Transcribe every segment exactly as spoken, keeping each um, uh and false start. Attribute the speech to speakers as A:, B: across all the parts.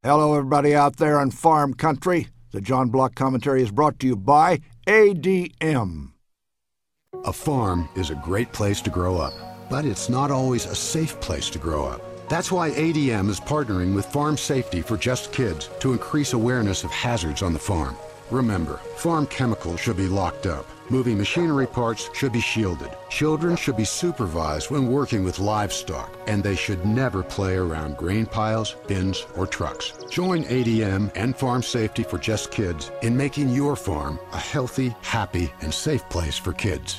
A: Hello, everybody out there in farm country. The John Block Commentary is brought to you by A D M.
B: A farm is a great place to grow up, but it's not always a safe place to grow up. That's why A D M is partnering with Farm Safety for Just Kids to increase awareness of hazards on the farm. Remember, farm chemicals should be locked up. Moving machinery parts should be shielded. Children should be supervised when working with livestock, and they should never play around grain piles, bins, or trucks. Join A D M and Farm Safety for Just Kids in making your farm a healthy, happy, and safe place for kids.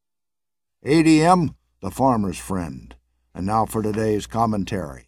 A: A D M, the farmer's friend. And now for today's commentary.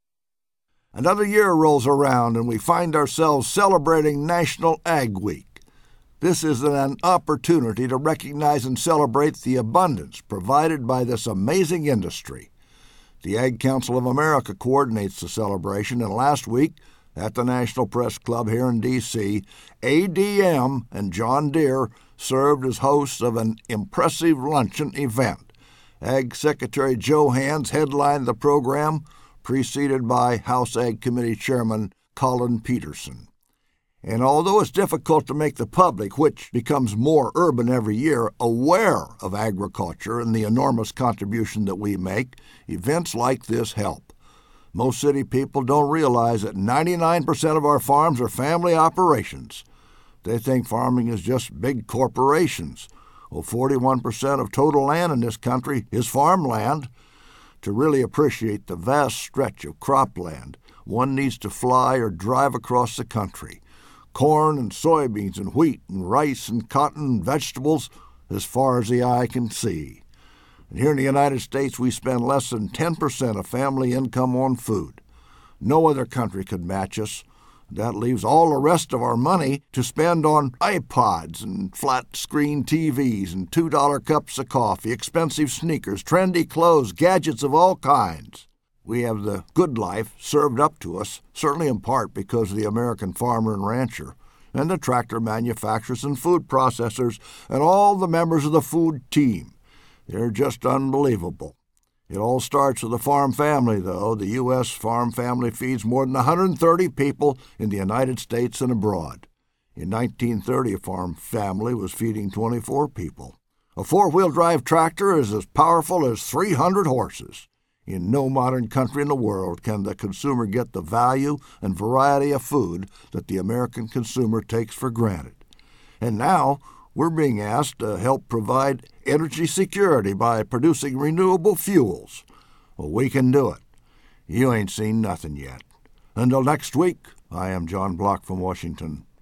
A: Another year rolls around and we find ourselves celebrating National Ag Week. This is an opportunity to recognize and celebrate the abundance provided by this amazing industry. The Ag Council of America coordinates the celebration, and last week at the National Press Club here in D C, A D M and John Deere served as hosts of an impressive luncheon event. Ag Secretary Joe Hands headlined the program, preceded by House Ag Committee Chairman Collin Peterson. And although it's difficult to make the public, which becomes more urban every year, aware of agriculture and the enormous contribution that we make, events like this help. Most city people don't realize that ninety-nine percent of our farms are family operations. They think farming is just big corporations. Well, forty-one percent of total land in this country is farmland. To really appreciate the vast stretch of cropland, one needs to fly or drive across the country. Corn and soybeans and wheat and rice and cotton and vegetables as far as the eye can see. And here in the United States, we spend less than ten percent of family income on food. No other country could match us. That leaves all the rest of our money to spend on iPods and flat-screen T Vs and two dollar cups of coffee, expensive sneakers, trendy clothes, gadgets of all kinds. We have the good life served up to us, certainly in part because of the American farmer and rancher, and the tractor manufacturers and food processors, and all the members of the food team. They're just unbelievable. It all starts with the farm family, though. The U S farm family feeds more than one hundred thirty people in the United States and abroad. In nineteen thirty, a farm family was feeding twenty-four people. A four-wheel drive tractor is as powerful as three hundred horses. In no modern country in the world can the consumer get the value and variety of food that the American consumer takes for granted. And now we're being asked to help provide energy security by producing renewable fuels. Well, we can do it. You ain't seen nothing yet. Until next week, I am John Block from Washington.